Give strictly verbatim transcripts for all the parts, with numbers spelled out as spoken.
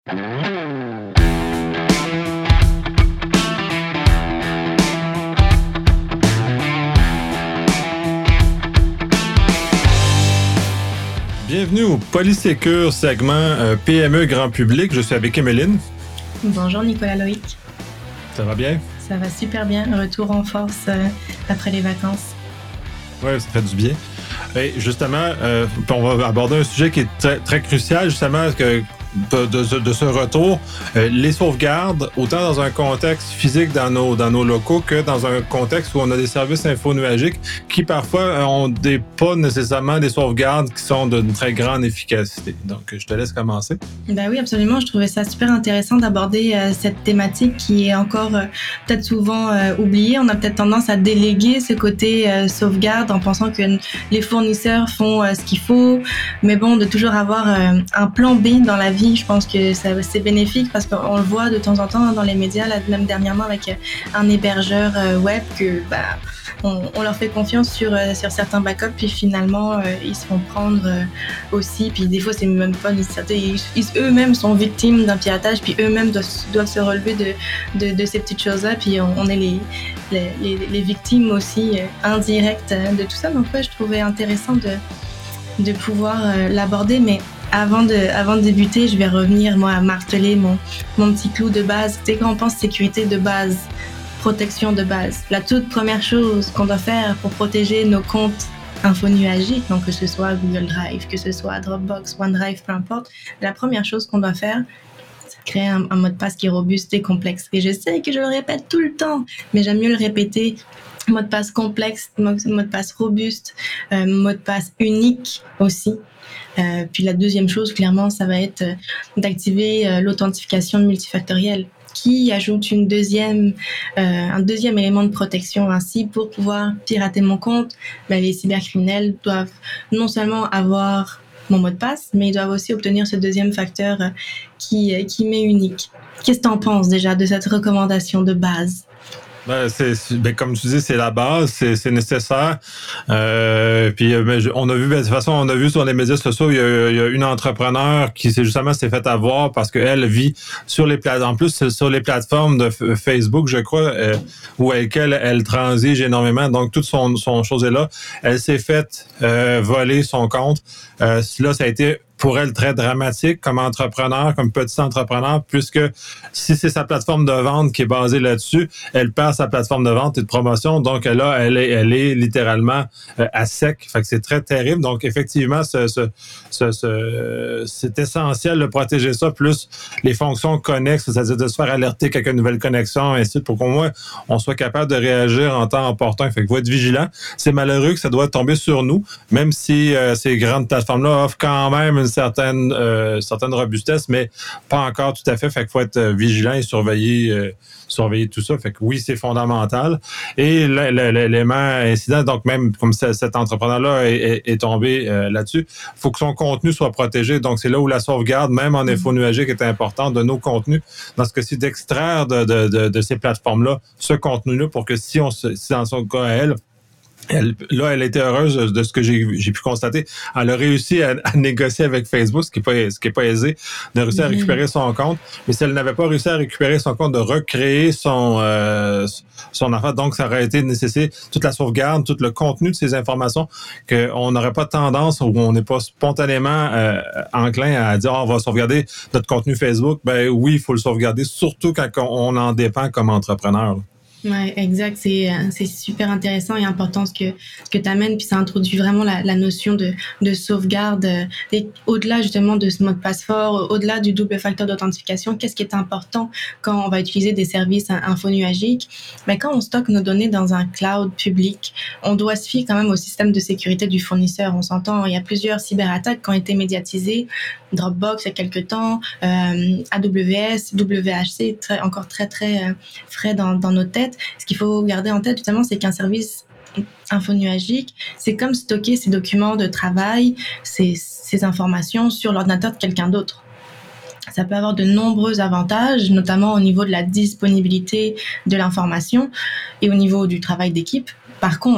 Bienvenue au Polysécure segment euh, P M E grand public. Je suis avec Emeline. Bonjour Nicolas Loïc. Ça va bien? Ça va super bien. Retour en force euh, après les vacances. Oui, ça fait du bien. Et justement, euh, on va aborder un sujet qui est très, très crucial, justement, que de, de, de ce retour, euh, les sauvegardes, autant dans un contexte physique dans nos, dans nos locaux que dans un contexte où on a des services infonuagiques qui parfois ont des, pas nécessairement des sauvegardes qui sont d'une très grande efficacité. Donc, je te laisse commencer. Ben oui, absolument. Je trouvais ça super intéressant d'aborder euh, cette thématique qui est encore euh, peut-être souvent euh, oubliée. On a peut-être tendance à déléguer ce côté euh, sauvegarde en pensant que les fournisseurs font euh, ce qu'il faut. Mais bon, de toujours avoir euh, un plan B dans la vie, je pense que ça, c'est bénéfique parce qu'on le voit de temps en temps dans les médias, là, même dernièrement avec un hébergeur euh, web que bah, on, on leur fait confiance sur, euh, sur certains backups, puis finalement euh, ils se font prendre euh, aussi, puis des fois c'est même pas nécessaire, ils, ils eux-mêmes sont victimes d'un piratage, puis eux-mêmes doivent, doivent se relever de, de, de ces petites choses-là, puis on, on est les, les, les, les victimes aussi euh, indirectes de tout ça. Donc ouais, je trouvais intéressant de, de pouvoir euh, l'aborder, mais Avant de, avant de débuter, je vais revenir, moi, à marteler mon, mon petit clou de base. Tu sais, quand on pense sécurité de base, protection de base, la toute première chose qu'on doit faire pour protéger nos comptes infonuagiques, donc que ce soit Google Drive, que ce soit Dropbox, OneDrive, peu importe, la première chose qu'on doit faire, c'est créer un, un mot de passe qui est robuste et complexe. Et je sais que je le répète tout le temps, mais j'aime mieux le répéter. Mot de passe complexe, mot de passe robuste, euh, mot de passe unique aussi. Euh, puis la deuxième chose, clairement, ça va être euh, d'activer euh, l'authentification multifactorielle qui ajoute une deuxième, euh, un deuxième élément de protection. Ainsi, pour pouvoir pirater mon compte, ben, les cybercriminels doivent non seulement avoir mon mot de passe, mais ils doivent aussi obtenir ce deuxième facteur euh, qui, euh, qui m'est unique. Qu'est-ce que tu en penses déjà de cette recommandation de base? Ben, c'est, ben, comme tu dis, c'est la base, c'est, c'est nécessaire. Euh, puis, ben, on a vu, ben, de toute façon, on a vu sur les médias sociaux, il y a, il y a une entrepreneur qui s'est justement s'est fait avoir parce qu'elle vit sur les plateformes, en plus sur les plateformes de F- Facebook, je crois, euh, où elle, elle, elle transige énormément. Donc, toute son, son chose est là. Elle s'est fait euh, voler son compte. Euh, là, ça a été pour elle très dramatique comme entrepreneur, comme petit entrepreneur, puisque si c'est sa plateforme de vente qui est basée là-dessus, elle perd sa plateforme de vente et de promotion. Donc là, elle est, elle est littéralement euh, à sec. Fait que c'est très terrible. Donc effectivement, ce, ce, ce, ce, c'est essentiel de protéger ça, plus les fonctions connexes, c'est-à-dire de se faire alerter quelques nouvelles connexions, ainsi de suite, pour qu'au moins on soit capable de réagir en temps opportun. Fait qu'il faut être vigilant. C'est malheureux que ça doit tomber sur nous, même si euh, ces grandes plateformes-là offrent quand même une certaine euh, certaine robustesse, mais pas encore tout à fait. Fait qu'il faut être euh, vigilant et surveiller euh, surveiller tout ça. Fait que oui, c'est fondamental. Et l'élément incident, donc même comme cet entrepreneur-là est, est, est tombé euh, là-dessus, il faut que son contenu soit protégé. Donc c'est là où la sauvegarde, même en infonuagique, est importante de nos contenus. Dans ce cas-ci, d'extraire de, de, de, de ces plateformes-là ce contenu-là pour que si on se, si dans son cas à elle, Elle, là, elle était heureuse de ce que j'ai, j'ai pu constater. Elle a réussi à, à négocier avec Facebook, ce qui est pas, ce qui est pas aisé, de réussir à récupérer son compte. Mais si elle n'avait pas réussi à récupérer son compte, de recréer son, euh, son affaire, donc ça aurait été nécessaire toute la sauvegarde, tout le contenu de ces informations, qu'on n'aurait pas tendance ou on n'est pas spontanément euh, enclin à dire oh, on va sauvegarder notre contenu Facebook. Ben oui, il faut le sauvegarder, surtout quand on en dépend comme entrepreneur. Ouais, exact. C'est c'est super intéressant et important ce que ce que t'amènes, puis ça introduit vraiment la, la notion de de sauvegarde et au-delà justement de ce mot de passe fort, au-delà du double facteur d'authentification. Qu'est-ce qui est important quand on va utiliser des services infonuagiques? Ben quand on stocke nos données dans un cloud public, on doit se fier quand même au système de sécurité du fournisseur. On s'entend, il y a plusieurs cyberattaques qui ont été médiatisées. Dropbox il y a quelque temps, euh, A W S, W H C, très, encore très très euh, frais dans dans nos têtes. Ce qu'il faut garder en tête, notamment, c'est qu'un service infonuagique, c'est comme stocker ses documents de travail, ses, ses informations sur l'ordinateur de quelqu'un d'autre. Ça peut avoir de nombreux avantages, notamment au niveau de la disponibilité de l'information et au niveau du travail d'équipe. Par contre,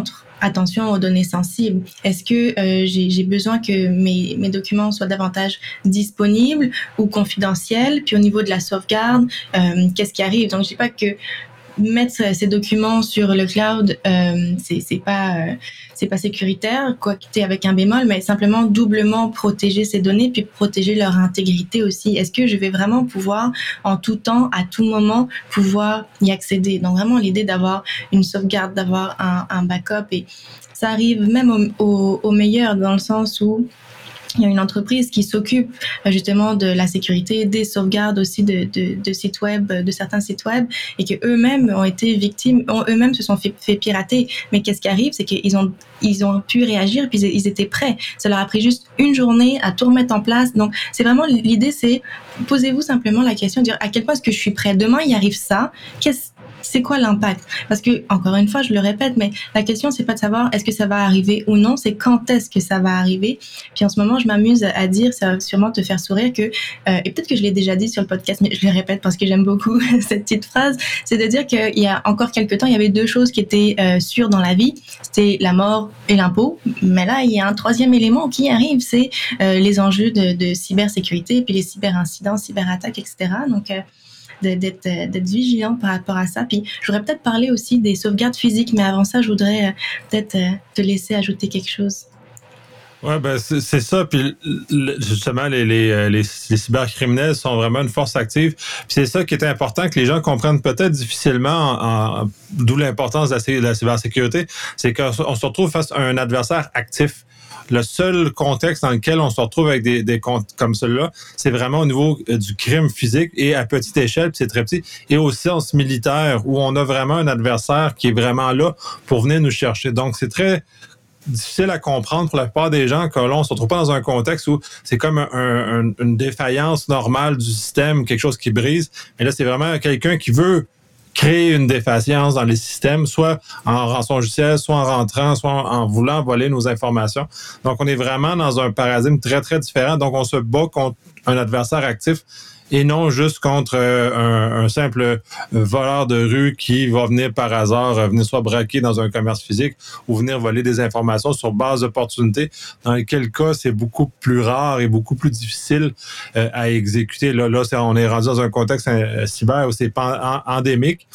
attention aux données sensibles. Est-ce que euh, j'ai, j'ai besoin que mes, mes documents soient davantage disponibles ou confidentiels? Puis au niveau de la sauvegarde, euh, qu'est-ce qui arrive? Donc, je dis pas que mettre ces documents sur le cloud, euh, c'est, c'est pas, euh, c'est pas sécuritaire, quoi que t'es avec un bémol, mais simplement doublement protéger ces données puis protéger leur intégrité aussi. Est-ce que je vais vraiment pouvoir, en tout temps, à tout moment, pouvoir y accéder? Donc vraiment l'idée d'avoir une sauvegarde, d'avoir un, un backup, et ça arrive même au, au, au meilleur, dans le sens où il y a une entreprise qui s'occupe justement de la sécurité, des sauvegardes aussi de, de, de sites web, de certains sites web, et que eux-mêmes ont été victimes, ont, eux-mêmes se sont fait, fait pirater. Mais qu'est-ce qui arrive, c'est qu'ils ont, ils ont pu réagir, puis ils étaient prêts. Ça leur a pris juste une journée à tout remettre en place. Donc, c'est vraiment, l'idée, c'est, posez-vous simplement la question de dire à quel point est-ce que je suis prêt? Demain, il arrive ça. Qu'est-ce C'est quoi l'impact? Parce que, encore une fois, je le répète, mais la question, c'est pas de savoir est-ce que ça va arriver ou non, c'est quand est-ce que ça va arriver. Puis en ce moment, je m'amuse à dire, ça va sûrement te faire sourire, que, euh, et peut-être que je l'ai déjà dit sur le podcast, mais je le répète parce que j'aime beaucoup cette petite phrase, c'est de dire qu'il y a encore quelques temps, il y avait deux choses qui étaient euh, sûres dans la vie, c'était la mort et l'impôt. Mais là, il y a un troisième élément qui arrive, c'est euh, les enjeux de, de cybersécurité, puis les cyberincidents, cyberattaques, et cetera. Donc, euh, d'être d'être vigilant par rapport à ça. Puis je voudrais peut-être parler aussi des sauvegardes physiques, mais avant ça, je voudrais euh, peut-être euh, te laisser ajouter quelque chose. Ouais, ben c'est, c'est ça. Puis justement, les, les, les, les cybercriminels sont vraiment une force active. Puis c'est ça qui est important que les gens comprennent peut-être difficilement, en, en, d'où l'importance de la, de la cybersécurité, c'est qu'on se retrouve face à un adversaire actif. Le seul contexte dans lequel on se retrouve avec des, des comptes comme celui-là, c'est vraiment au niveau du crime physique et à petite échelle, puis c'est très petit, et au sens militaire, où on a vraiment un adversaire qui est vraiment là pour venir nous chercher. Donc, c'est très difficile à comprendre pour la plupart des gens que là, on se retrouve pas dans un contexte où c'est comme un, un, une défaillance normale du système, quelque chose qui brise. Mais là, c'est vraiment quelqu'un qui veut créer une défaillance dans les systèmes, soit en rançongiciel, soit en rentrant, soit en voulant voler nos informations. Donc, on est vraiment dans un paradigme très, très différent. Donc, on se bat contre un adversaire actif et non juste contre un, un simple voleur de rue qui va venir par hasard, venir soit braquer dans un commerce physique ou venir voler des informations sur base d'opportunités, dans lequel cas, c'est beaucoup plus rare et beaucoup plus difficile euh, à exécuter. Là, là c'est, on est rendu dans un contexte euh, cyber où c'est pan- en, endémique.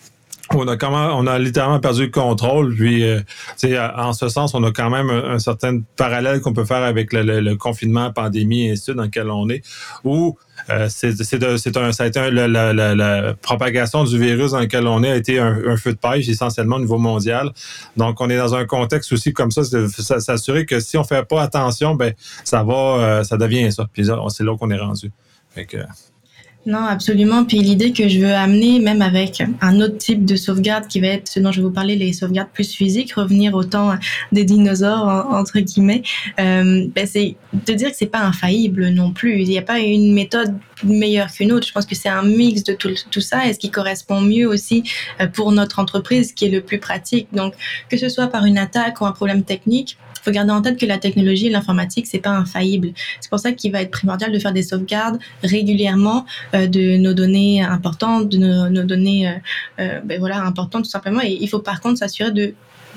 On a comment, on a littéralement perdu le contrôle. Puis, euh, en ce sens, on a quand même un, un certain parallèle qu'on peut faire avec le, le, le confinement, la pandémie et ainsi de suite dans lequel on est, où euh, c'est, c'est, de, c'est un, ça a été un, la, la, la, la propagation du virus dans lequel on est a été un, un feu de paille, essentiellement au niveau mondial. Donc, on est dans un contexte aussi comme ça, c'est, c'est s'assurer que si on fait pas attention, ben ça va, euh, ça devient ça. Puis c'est là qu'on est rendu. Fait que, non, absolument. Puis l'idée que je veux amener, même avec un autre type de sauvegarde qui va être ce dont je vais vous parler, les sauvegardes plus physiques, revenir au temps des dinosaures, entre guillemets, euh, ben c'est de dire que c'est pas infaillible non plus. Il n'y a pas une méthode meilleure qu'une autre. Je pense que c'est un mix de tout, tout ça et ce qui correspond mieux aussi pour notre entreprise, qui est le plus pratique. Donc, que ce soit par une attaque ou un problème technique, il faut garder en tête que la technologie et l'informatique, c'est pas infaillible. C'est pour ça qu'il va être primordial de faire des sauvegardes régulièrement euh, de nos données importantes, de nos, nos données euh, euh, ben voilà, importantes tout simplement. Et il faut par contre s'assurer de,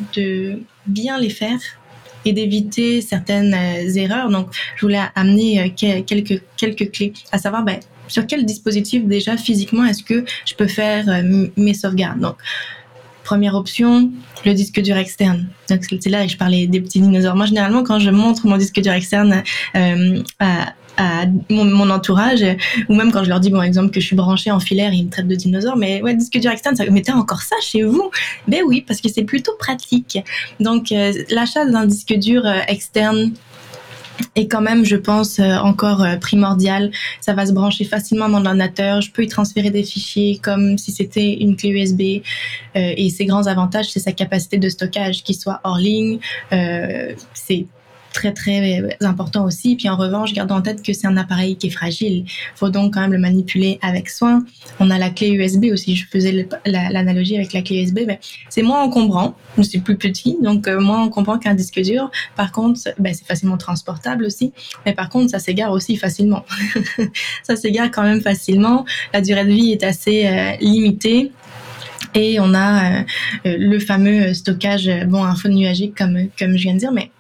de bien les faire et d'éviter certaines euh, erreurs. Donc, je voulais amener euh, quelques, quelques clés, à savoir ben, sur quel dispositif déjà physiquement est-ce que je peux faire euh, mes sauvegardes. Donc, première option, le disque dur externe. Donc, c'est là que je parlais des petits dinosaures. Moi, généralement, quand je montre mon disque dur externe euh, à, à mon, mon entourage, ou même quand je leur dis, bon, exemple, que je suis branchée en filaire, ils me traitent de dinosaure, mais ouais, disque dur externe, ça, mais t'as encore ça chez vous? Ben oui, parce que c'est plutôt pratique. Donc, euh, l'achat d'un disque dur euh, externe, et quand même, je pense, euh, encore euh, primordial. Ça va se brancher facilement à mon ordinateur. Je peux y transférer des fichiers comme si c'était une clé U S B. Euh, et ses grands avantages, c'est sa capacité de stockage qui soit hors ligne. Euh, c'est très, très important aussi. Puis en revanche, garde en tête que c'est un appareil qui est fragile. Il faut donc quand même le manipuler avec soin. On a la clé U S B aussi. Je faisais le, la, l'analogie avec la clé U S B. Ben, c'est moins encombrant. C'est plus petit, donc euh, moins encombrant qu'un disque dur. Par contre, ben, c'est facilement transportable aussi. Mais par contre, ça s'égare aussi facilement. ça s'égare quand même facilement. La durée de vie est assez euh, limitée. Et on a euh, le fameux stockage, bon, info nuagique, comme, comme je viens de dire, mais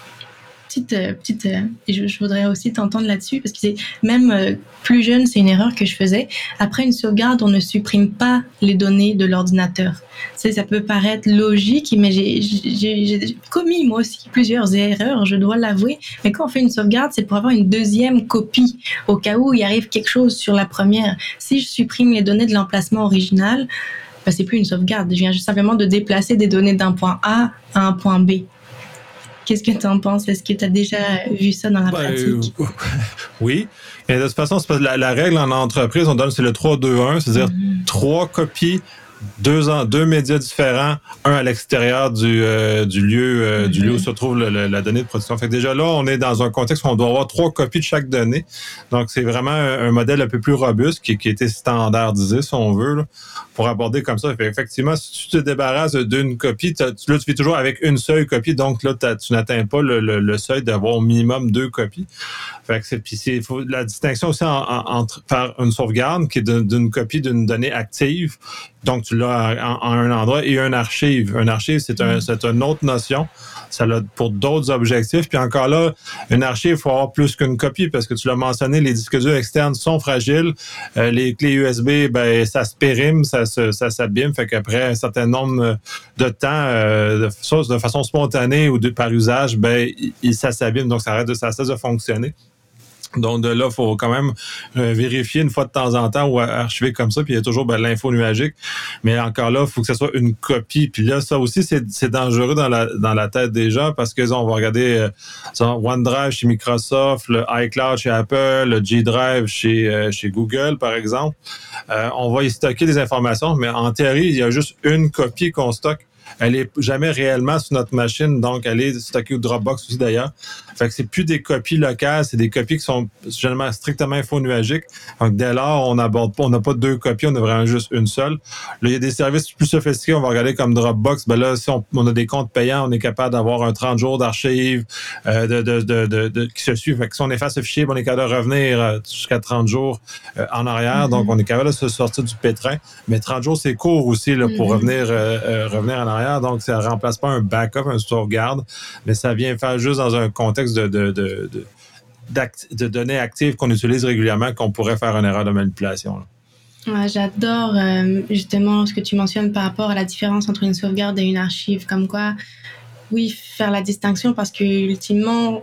petite, euh, petite, euh, et je, je voudrais aussi t'entendre là-dessus, parce que c'est, même euh, plus jeune, c'est une erreur que je faisais. Après une sauvegarde, on ne supprime pas les données de l'ordinateur. C'est, ça peut paraître logique, mais j'ai, j'ai, j'ai commis moi aussi plusieurs erreurs, je dois l'avouer. Mais quand on fait une sauvegarde, c'est pour avoir une deuxième copie, au cas où il arrive quelque chose sur la première. Si je supprime les données de l'emplacement original, ben, c'est plus une sauvegarde. Je viens juste simplement de déplacer des données d'un point A à un point B. Qu'est-ce que tu en penses? Est-ce que tu as déjà vu ça dans la ben, pratique? Euh, oui. Et de toute façon, c'est parce que la, la règle en entreprise, on donne, c'est le trois deux un, c'est-à-dire mm-hmm. trois copies, deux, en, deux médias différents, un à l'extérieur du, euh, du, lieu, euh, mm-hmm. du lieu où se trouve le, le, la donnée de production. Fait que déjà là, on est dans un contexte où on doit avoir trois copies de chaque donnée. Donc, c'est vraiment un, un modèle un peu plus robuste qui, qui a été standardisé, si on veut, là, pour aborder comme ça. Fait effectivement, si tu te débarrasses d'une copie, là, tu fais toujours avec une seule copie. Donc, là, tu n'atteins pas le, le, le seuil d'avoir au minimum deux copies. Fait que c'est, puis c'est faut, la distinction aussi en, en, entre faire une sauvegarde qui est de, d'une copie d'une donnée active. Donc, tu l'as en, en un endroit et un archive. Un archive, c'est, un, c'est une autre notion. Ça l'a pour d'autres objectifs. Puis encore là, une archive, il faut avoir plus qu'une copie parce que tu l'as mentionné, les disques durs externes sont fragiles. Euh, les clés U S B, ben ça se périme, ça, se, ça s'abîme. Fait qu'après un certain nombre de temps, euh, de, de façon spontanée ou de, par usage, ben il, ça s'abîme. Donc, ça arrête de, ça cesse de fonctionner. Donc, de là, il faut quand même euh, vérifier une fois de temps en temps ou archiver comme ça. Puis, il y a toujours ben, l'info nuagique. Mais encore là, il faut que ce soit une copie. Puis là, ça aussi, c'est, c'est dangereux dans la, dans la tête des gens parce que on va regarder euh, OneDrive chez Microsoft, le iCloud chez Apple, le G Drive chez, euh, chez Google, par exemple. Euh, on va y stocker des informations, mais en théorie, il y a juste une copie qu'on stocke. Elle est jamais réellement sur notre machine, donc elle est stockée au Dropbox aussi d'ailleurs. Fait que c'est plus des copies locales, c'est des copies qui sont généralement strictement infonuagiques. Donc dès lors, on n'aborde pas, on n'a pas deux copies, on a vraiment juste une seule. Là, il y a des services plus sophistiqués, on va regarder comme Dropbox. Ben là, si on, on a des comptes payants, on est capable d'avoir un trente jours d'archives euh, de, de, de, de, de, qui se suivent. Fait que si on efface ce fichier, on est capable de revenir euh, jusqu'à trente jours euh, en arrière. Mm-hmm. Donc on est capable de se sortir du pétrin. Mais trente jours, c'est court aussi là, pour mm-hmm. revenir, euh, euh, revenir en arrière. Donc, ça ne remplace pas un backup, un sauvegarde, mais ça vient faire juste dans un contexte de, de, de, de, de données actives qu'on utilise régulièrement, qu'on pourrait faire une erreur de manipulation. Là. Ouais, j'adore euh, justement ce que tu mentionnes par rapport à la différence entre une sauvegarde et une archive. Comme quoi, oui, faire la distinction parce que ultimement,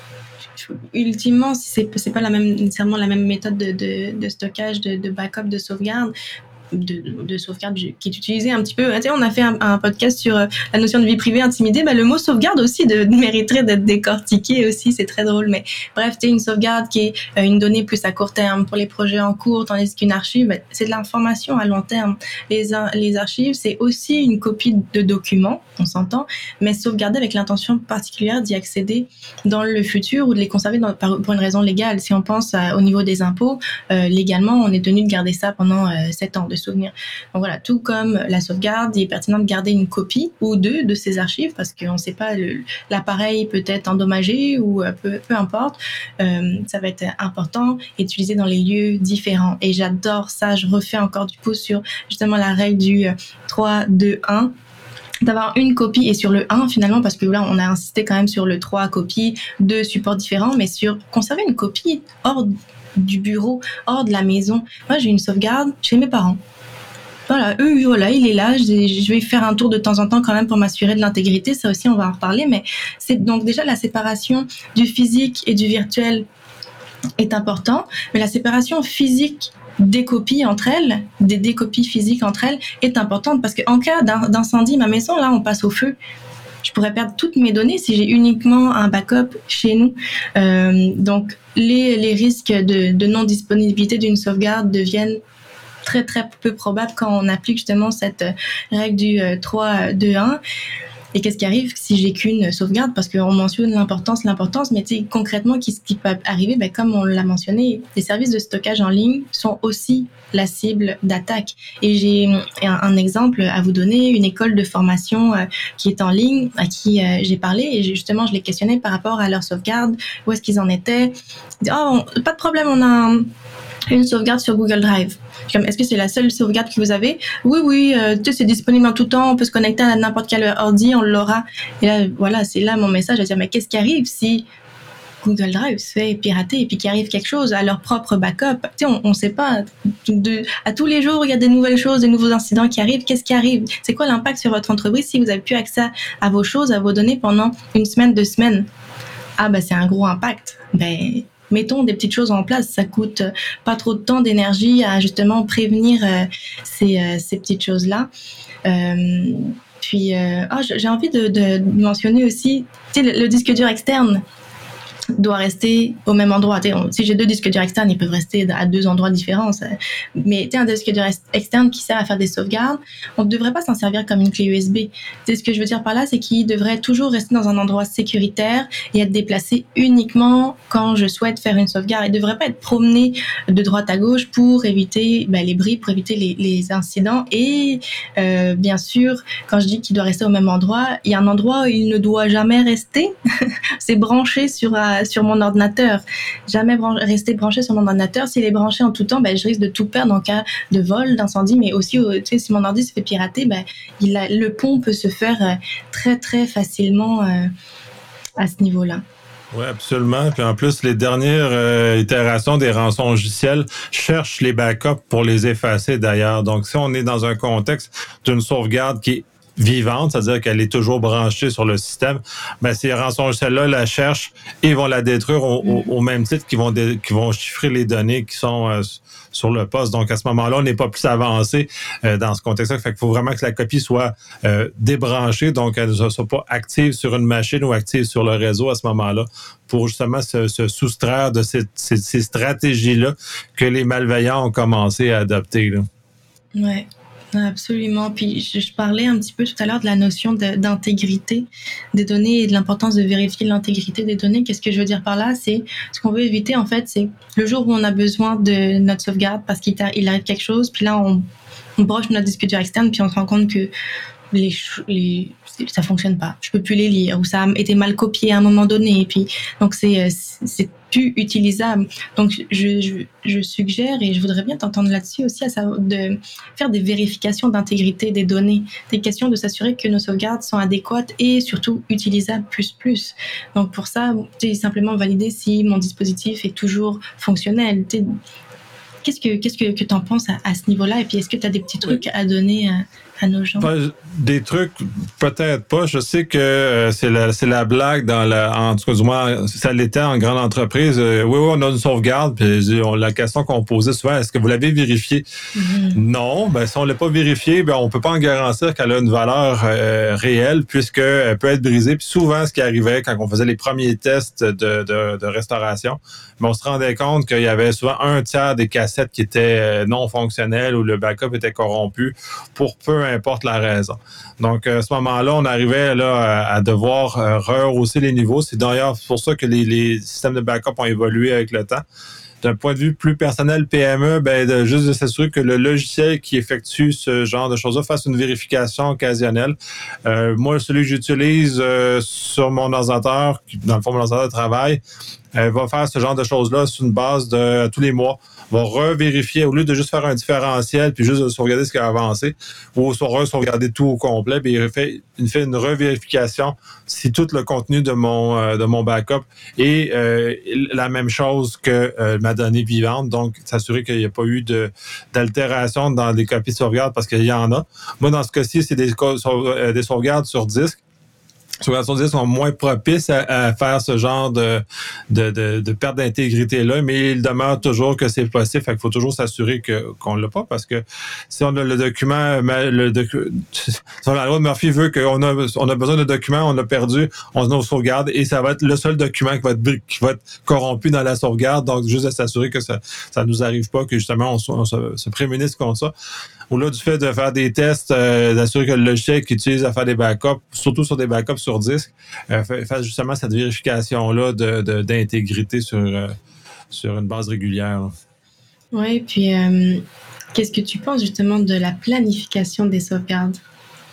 ultimement, c'est, c'est pas la même, nécessairement la même méthode de, de, de stockage, de, de backup, de sauvegarde. De, de sauvegarde qui est utilisé un petit peu. Tu sais, on a fait un, un podcast sur euh, la notion de vie privée intimidée. Ben, le mot sauvegarde aussi de, de mériterait d'être décortiqué aussi. C'est très drôle. Mais bref, tu sais, une sauvegarde qui est euh, une donnée plus à court terme pour les projets en cours, tandis qu'une archive, ben, c'est de l'information à long terme. Les, les archives, c'est aussi une copie de documents, on s'entend, mais sauvegardée avec l'intention particulière d'y accéder dans le futur ou de les conserver dans, par, pour une raison légale. Si on pense à, au niveau des impôts, euh, légalement, on est tenu de garder ça pendant euh, sept ans. De souvenirs. Donc voilà, tout comme la sauvegarde, il est pertinent de garder une copie ou deux de ces archives parce qu'on ne sait pas, le, l'appareil peut être endommagé ou peu, peu importe. Euh, ça va être important et utilisé dans les lieux différents. Et j'adore ça. Je refais encore du pouce sur justement la règle du trois deux un. D'avoir une copie et sur le un finalement parce que là on a insisté quand même sur le trois copies, deux supports différents, mais sur conserver une copie hors du bureau, hors de la maison. Moi, j'ai une sauvegarde chez mes parents. Voilà, eux, voilà, il est là. Je vais faire un tour de temps en temps quand même pour m'assurer de l'intégrité. Ça aussi, on va en reparler. Mais c'est donc déjà la séparation du physique et du virtuel est important. Mais la séparation physique des copies entre elles, des, des copies physiques entre elles, est importante parce qu'en cas d'incendie, ma maison, là, on passe au feu. Je pourrais perdre toutes mes données si j'ai uniquement un backup chez nous. Euh, donc, les, les risques de, de non-disponibilité d'une sauvegarde deviennent très, très peu probables quand on applique justement cette règle du trois deux un. Et qu'est-ce qui arrive si j'ai qu'une sauvegarde? Parce qu'on mentionne l'importance, l'importance, mais tu sais, concrètement, qu'est-ce qui peut arriver? Ben, comme on l'a mentionné, les services de stockage en ligne sont aussi la cible d'attaque. Et j'ai un, un exemple à vous donner, une école de formation euh, qui est en ligne, à qui euh, j'ai parlé, et justement, je les questionnais par rapport à leur sauvegarde, où est-ce qu'ils en étaient. Ils disaient, oh, pas de problème, on a un... une sauvegarde sur Google Drive. Comme, est-ce que c'est la seule sauvegarde que vous avez? Oui, oui, euh, tu sais, c'est disponible en tout temps, on peut se connecter à n'importe quel ordi, on l'aura. Et là, voilà, c'est là mon message à dire, mais qu'est-ce qui arrive si Google Drive se fait pirater et puis qu'il arrive quelque chose à leur propre backup? Tu sais, on ne sait pas. De, à tous les jours, il y a des nouvelles choses, des nouveaux incidents qui arrivent. Qu'est-ce qui arrive? C'est quoi l'impact sur votre entreprise si vous avez plus accès à vos choses, à vos données pendant une semaine, deux semaines? Ah, ben, c'est un gros impact. Ben, mettons des petites choses en place. Ça coûte pas trop de temps, d'énergie à justement prévenir euh, ces, euh, ces petites choses-là. Euh, puis, euh, oh, j'ai envie de, de mentionner aussi, tu sais, le, le disque dur externe doit rester au même endroit. T'sais, on, si j'ai deux disques durs externes, ils peuvent rester à deux endroits différents. Ça, mais un disque dur externe qui sert à faire des sauvegardes, on ne devrait pas s'en servir comme une clé U S B. T'sais, ce que je veux dire par là, c'est qu'il devrait toujours rester dans un endroit sécuritaire et être déplacé uniquement quand je souhaite faire une sauvegarde. Il ne devrait pas être promené de droite à gauche pour éviter ben, les bris, pour éviter les, les incidents. Et euh, bien sûr, quand je dis qu'il doit rester au même endroit, il y a un endroit où il ne doit jamais rester. C'est branché sur euh, sur mon ordinateur. Jamais bran- rester branché sur mon ordinateur. S'il est branché en tout temps, ben, je risque de tout perdre en cas de vol, d'incendie, mais aussi, tu sais, si mon ordi se fait pirater, ben, il a, le pont peut se faire euh, très, très facilement euh, à ce niveau-là. Oui, absolument. Puis en plus, les dernières euh, itérations des rançongiciels cherchent les backups pour les effacer d'ailleurs. Donc, si on est dans un contexte d'une sauvegarde qui est vivante, c'est-à-dire qu'elle est toujours branchée sur le système, ben ces rançongiciels-là la cherchent et vont la détruire au, au, au même titre qu'ils vont, dé, qu'ils vont chiffrer les données qui sont euh, sur le poste. Donc, à ce moment-là, on n'est pas plus avancé euh, dans ce contexte-là. Fait qu'il faut vraiment que la copie soit euh, débranchée, donc elle ne soit pas active sur une machine ou active sur le réseau à ce moment-là, pour justement se, se soustraire de ces, ces, ces stratégies-là que les malveillants ont commencé à adopter, là. Ouais. Absolument. Puis je, je parlais un petit peu tout à l'heure de la notion de, d'intégrité des données et de l'importance de vérifier l'intégrité des données. Qu'est-ce que je veux dire par là? C'est ce qu'on veut éviter, en fait, c'est le jour où on a besoin de notre sauvegarde parce qu'il il arrive quelque chose, puis là, on, on broche notre disque dur externe, puis on se rend compte que les, les, ça fonctionne pas. Je peux plus les lire, ou ça a été mal copié à un moment donné, et puis donc c'est, c'est plus utilisable. Donc je, je, je suggère, et je voudrais bien t'entendre là-dessus aussi, à savoir de faire des vérifications d'intégrité des données, des questions de s'assurer que nos sauvegardes sont adéquates et surtout utilisables plus plus. Donc pour ça, tu sais, simplement valider si mon dispositif est toujours fonctionnel. Tu sais, qu'est-ce que qu'est-ce que, que tu en penses à, à ce niveau-là, et puis est-ce que tu as des petits trucs oui. à donner à, à nos gens? Des trucs, peut-être pas. Je sais que euh, c'est la c'est la blague dans la, en tout cas du moins ça l'était en grande entreprise. Euh, oui, oui, on a une sauvegarde. Puis on, la question qu'on posait souvent, est-ce que vous l'avez vérifié? Mm-hmm. Non. Ben si on l'a pas vérifié, ben on peut pas en garantir qu'elle a une valeur euh, réelle puisqu'elle peut être brisée. Puis souvent, ce qui arrivait quand on faisait les premiers tests de de, de restauration, ben on se rendait compte qu'il y avait souvent un tiers des cassettes qui étaient non fonctionnelles ou le backup était corrompu pour peu importe la raison. Donc, à ce moment-là, on arrivait là à, à devoir euh, rehausser les niveaux. C'est d'ailleurs pour ça que les, les systèmes de backup ont évolué avec le temps. D'un point de vue plus personnel, P M E, ben de, juste de s'assurer que le logiciel qui effectue ce genre de choses-là fasse une vérification occasionnelle. Euh, moi, celui que j'utilise euh, sur mon ordinateur, dans le fond, mon ordinateur de travail, euh, va faire ce genre de choses-là sur une base de tous les mois. Va revérifier, au lieu de juste faire un différentiel puis juste de sauvegarder ce qui a avancé, ou re-sauvegarder tout au complet, puis il fait, il fait une revérification si tout le contenu de mon euh, de mon backup est euh, la même chose que euh, ma donnée vivante, donc s'assurer qu'il n'y a pas eu de d'altération dans les copies de sauvegarde parce qu'il y en a. Moi, dans ce cas-ci, c'est des, des sauvegardes sur disque. Sauvegardes sur disque sont moins propices à, à faire ce genre de, de, de, de perte d'intégrité-là, mais il demeure toujours que c'est possible. Fait qu'il faut toujours s'assurer que, qu'on l'a pas, parce que si on a le document, le docu, si la loi de Murphy veut qu'on a, on a besoin de documents, on l'a perdu, on a sauvegarde, et ça va être le seul document qui va être, qui va être corrompu dans la sauvegarde. Donc, juste à s'assurer que ça, ça nous arrive pas, que justement, on, on se, se prémunisse contre ça. Au-delà du fait de faire des tests, euh, d'assurer que le logiciel qu'il utilise à faire des backups, surtout sur des backups sur disque, euh, fasse justement cette vérification-là de, de, d'intégrité sur, euh, sur une base régulière. Oui, puis euh, qu'est-ce que tu penses justement de la planification des sauvegardes?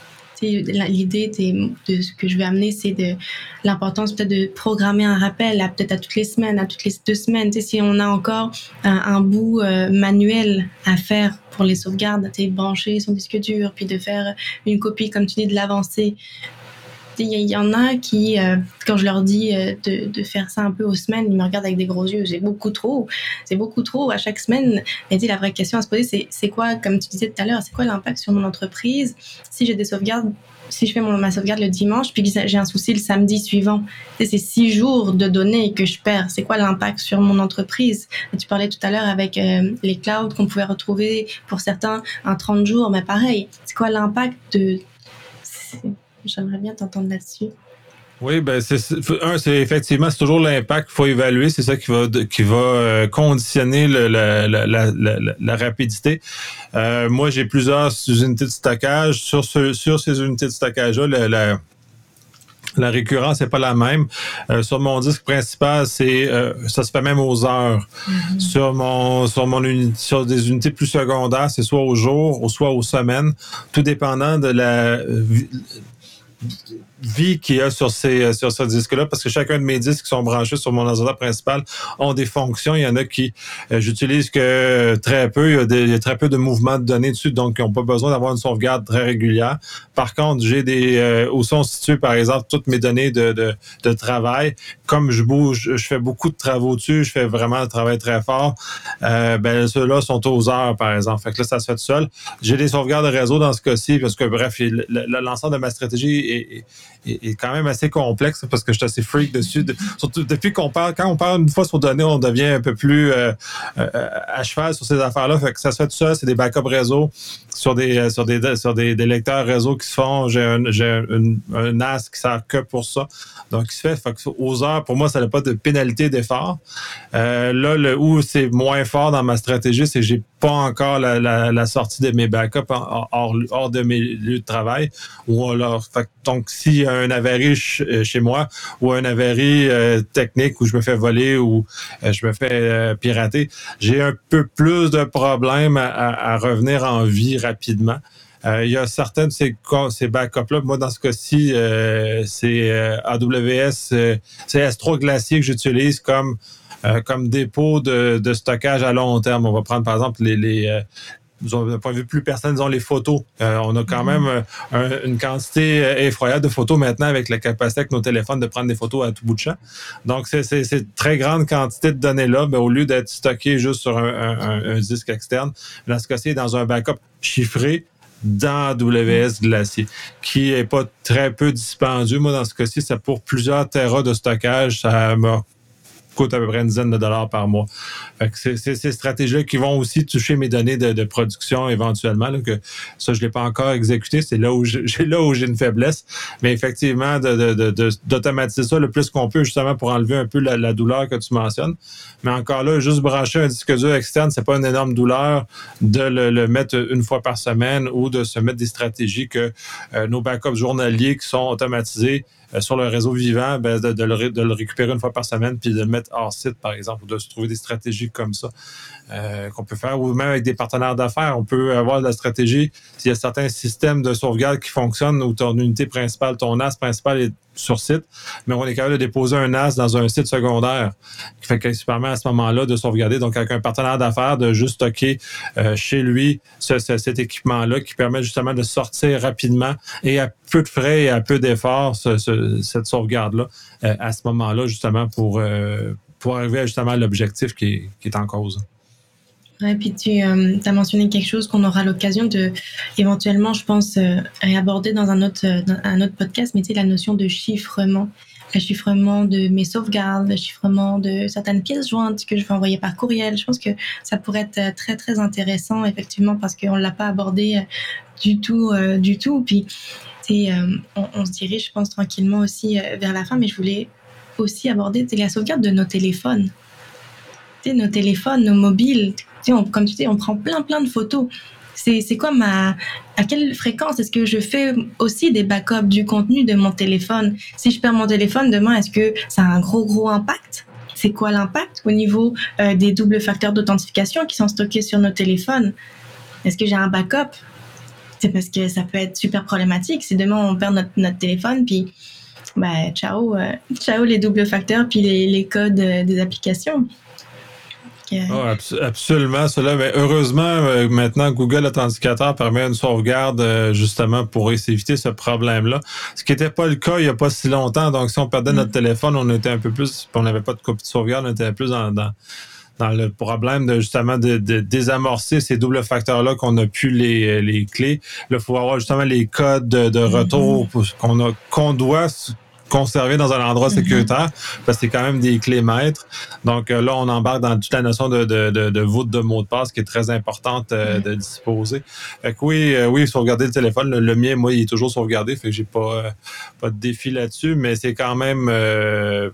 L'idée de ce que je vais amener, c'est de l'importance peut-être de programmer un rappel à, peut-être à toutes les semaines, à toutes les deux semaines. Si on a encore un, un bout euh, manuel à faire pour les sauvegardes, brancher son disque dur, puis de faire une copie, comme tu dis, de l'avancée. Il y, y en a qui, euh, quand je leur dis euh, de, de faire ça un peu aux semaines, ils me regardent avec des gros yeux. C'est beaucoup trop. C'est beaucoup trop à chaque semaine. Et la vraie question à se poser, c'est, c'est quoi, comme tu disais tout à l'heure, c'est quoi l'impact sur mon entreprise si j'ai des sauvegardes, si je fais mon, ma sauvegarde le dimanche, puis que j'ai un souci le samedi suivant. C'est six jours de données que je perds. C'est quoi l'impact sur mon entreprise? Et tu parlais tout à l'heure avec euh, les clouds qu'on pouvait retrouver pour certains en trente jours, mais pareil. C'est quoi l'impact de... C'est... J'aimerais bien t'entendre là-dessus. Oui, ben c'est un, c'est effectivement c'est toujours l'impact qu'il faut évaluer, c'est ça qui va qui va euh, conditionner le, la, la, la, la, la rapidité. Euh, moi, j'ai plusieurs unités de stockage. Sur ce, sur ces unités de stockage-là, la, la La récurrence n'est pas la même. Euh, sur mon disque principal, c'est euh, ça se fait même aux heures. Mm-hmm. Sur mon sur mon unité, sur des unités plus secondaires, c'est soit au jour ou soit aux semaines, tout dépendant de la vie, vie qu'il y a sur ces sur ce disque-là, parce que chacun de mes disques qui sont branchés sur mon ordinateur principal ont des fonctions. Il y en a qui euh, j'utilise que très peu. Il y, a des, il y a très peu de mouvements de données dessus, donc ils n'ont pas besoin d'avoir une sauvegarde très régulière. Par contre, j'ai des euh, où sont situées, par exemple, toutes mes données de, de, de travail. Comme je bouge, je fais beaucoup de travaux dessus, je fais vraiment un travail très fort. Euh, ben ceux-là sont aux heures, par exemple. Fait que là, ça se fait tout seul. J'ai des sauvegardes de réseau dans ce cas-ci, parce que bref, l'ensemble de ma stratégie est, est, est quand même assez complexe, parce que je suis assez freak dessus. De, surtout depuis qu'on parle, quand on parle une fois sur données, on devient un peu plus euh, euh, à cheval sur ces affaires-là. Fait que ça se fait tout seul. C'est des backups réseau sur des sur des sur des, des lecteurs réseau qui se font. J'ai un j'ai un, un N A S qui sert que pour ça. Donc il se fait. Fait que aux heures, pour moi, ça n'a pas de pénalité d'effort. Euh, là, le où c'est moins fort dans ma stratégie, c'est que j'ai pas encore la, la, la sortie de mes backups hors, hors de mes lieux de travail. Ou alors, fait, donc s'il y a un avarie ch- chez moi ou un avarie euh, technique où je me fais voler ou euh, je me fais euh, pirater, j'ai un peu plus de problèmes à, à, à revenir en vie rapidement. Euh, il y a certains de ces, ces backups-là. Moi, dans ce cas-ci, euh, c'est euh, A W S, euh, c'est S trois Glacier que j'utilise comme euh, comme dépôt de, de stockage à long terme. On va prendre, par exemple, les... les euh, d'un point de vue plus personnel, disons les photos. Euh, on a quand même euh, un, une quantité effroyable de photos maintenant avec la capacité avec nos téléphones de prendre des photos à tout bout de champ. Donc, c'est, c'est, c'est une très grande quantité de données-là, mais au lieu d'être stocké juste sur un, un, un disque externe, dans ce cas-ci, dans un backup chiffré, dans A W S Glacier, qui est pas très peu dispendieux. Moi, dans ce cas-ci, c'est pour plusieurs terras de stockage, ça m'a coûte à peu près une dizaine de dollars par mois. Fait que c'est, c'est ces stratégies-là qui vont aussi toucher mes données de, de production éventuellement, là, que ça, je l'ai pas encore exécuté. C'est là où j'ai, là où j'ai une faiblesse. Mais effectivement, de, de, de, de, d'automatiser ça le plus qu'on peut, justement, pour enlever un peu la, la douleur que tu mentionnes. Mais encore là, juste brancher un disque dur externe, c'est pas une énorme douleur de le, le mettre une fois par semaine ou de se mettre des stratégies que euh, nos backups journaliers qui sont automatisés euh, sur le réseau vivant, ben, de, de, le, de le récupérer une fois par semaine puis de le mettre hors site, par exemple, ou de se trouver des stratégies comme ça euh, qu'on peut faire, ou même avec des partenaires d'affaires. On peut avoir de la stratégie. S'il y a certains systèmes de sauvegarde qui fonctionnent où ton unité principale, ton N A S principal est sur site, mais on est capable de déposer un N A S dans un site secondaire qui fait qu'il permet à ce moment-là de sauvegarder. Donc, avec un partenaire d'affaires, de juste stocker euh, chez lui ce, ce, cet équipement-là qui permet justement de sortir rapidement et à peu de frais et à peu d'efforts ce, ce, cette sauvegarde-là euh, à ce moment-là, justement, pour, euh, pour arriver à, justement à l'objectif qui est, qui est en cause. Ouais, puis tu euh, as mentionné quelque chose qu'on aura l'occasion de, éventuellement, je pense, euh, réaborder dans un autre, dans un autre podcast, mais tu sais, la notion de chiffrement. Le chiffrement de mes sauvegardes, le chiffrement de certaines pièces jointes que je vais envoyer par courriel. Je pense que ça pourrait être très, très intéressant, effectivement, parce qu'on ne l'a pas abordé du tout, euh, du tout. Puis, tu sais, euh, on, on se dirige, je pense, tranquillement aussi euh, vers la fin, mais je voulais aussi aborder la sauvegarde de nos téléphones. Tu sais, nos téléphones, nos mobiles, tu sais, on, comme tu dis, on prend plein, plein de photos. C'est, c'est quoi ma... À quelle fréquence est-ce que je fais aussi des backups du contenu de mon téléphone? Si je perds mon téléphone demain, est-ce que ça a un gros, gros impact? C'est quoi l'impact au niveau euh, des doubles facteurs d'authentification qui sont stockés sur nos téléphones? Est-ce que j'ai un backup? c'est parce que ça peut être super problématique. Si demain on perd notre, notre téléphone, puis ben, ciao, euh, ciao les doubles facteurs, puis les, les codes euh, des applications. Oh, abs- absolument, cela. Mais heureusement, euh, maintenant, Google Authenticator permet une sauvegarde euh, justement pour éviter ce problème-là. Ce qui n'était pas le cas il n'y a pas si longtemps. Donc, si on perdait mm. notre téléphone, on était un peu plus, on n'avait pas de copie de sauvegarde, on était plus dans, dans, dans le problème de justement de, de désamorcer ces doubles facteurs-là qu'on n'a plus les, les clés. Là, il faut avoir justement les codes de, de retour mm-hmm. qu'on a, qu'on doit conserver dans un endroit sécuritaire, mm-hmm. parce que c'est quand même des clés maîtres. Donc euh, là, on embarque dans toute la notion de, de, de, de voûte de mot de passe qui est très importante euh, mm-hmm. de disposer. Fait que oui, euh, oui, sauvegarder le téléphone. Le, le mien, moi, il est toujours sauvegardé, fait que j'ai pas, euh, pas de défi là-dessus, mais c'est quand même euh,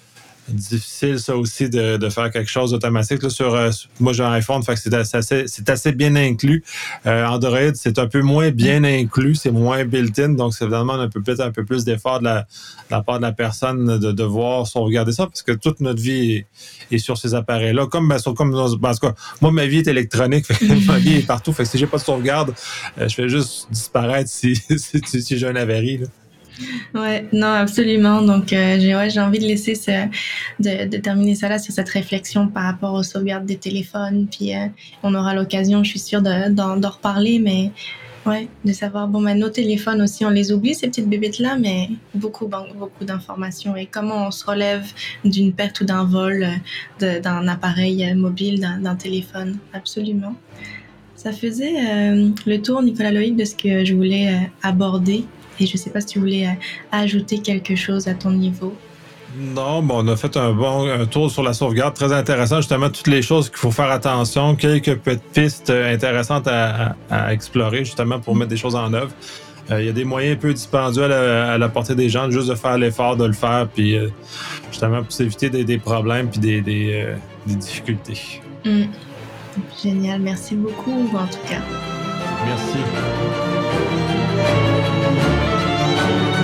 difficile, ça aussi, de, de faire quelque chose d'automatique. Là, sur, euh, moi, j'ai un iPhone, fait que c'est assez, c'est assez bien inclus. Euh, Android, c'est un peu moins bien inclus, c'est moins built-in, donc c'est vraiment un peu, peut-être un peu plus d'effort de la, de la part de la personne de devoir sauvegarder ça, parce que toute notre vie est, est sur ces appareils-là. Comme, ben, sur, comme ben, en tout cas, moi, ma vie est électronique, fait que ma vie est partout, fait que si j'ai pas de sauvegarde, euh, je fais juste disparaître si, si, si, si j'ai un avarie, là. Ouais, non, absolument. Donc, euh, j'ai, ouais, j'ai envie de laisser ce, de, de terminer ça là sur cette réflexion par rapport aux sauvegardes des téléphones. Puis, euh, on aura l'occasion, je suis sûre, de, d'en, d'en reparler, mais ouais, de savoir, bon, ben, nos téléphones aussi, on les oublie, ces petites bébêtes-là, mais beaucoup, beaucoup d'informations. Et comment on se relève d'une perte ou d'un vol de, d'un appareil mobile, d'un, d'un téléphone. Absolument. Ça faisait euh, le tour, Nicolas Loïc, de ce que je voulais euh, aborder. Et je ne sais pas si tu voulais euh, ajouter quelque chose à ton niveau. Non, bon, on a fait un bon un tour sur la sauvegarde, très intéressant, justement, toutes les choses qu'il faut faire attention, quelques petites pistes intéressantes à, à, à explorer, justement, pour mettre des choses en œuvre. Euh, il y a des moyens un peu dispendieux à la, à la portée des gens, juste de faire l'effort de le faire, puis euh, justement, pour s'éviter des, des problèmes puis des, des, euh, des difficultés. Mmh. Génial, merci beaucoup, en tout cas. Merci.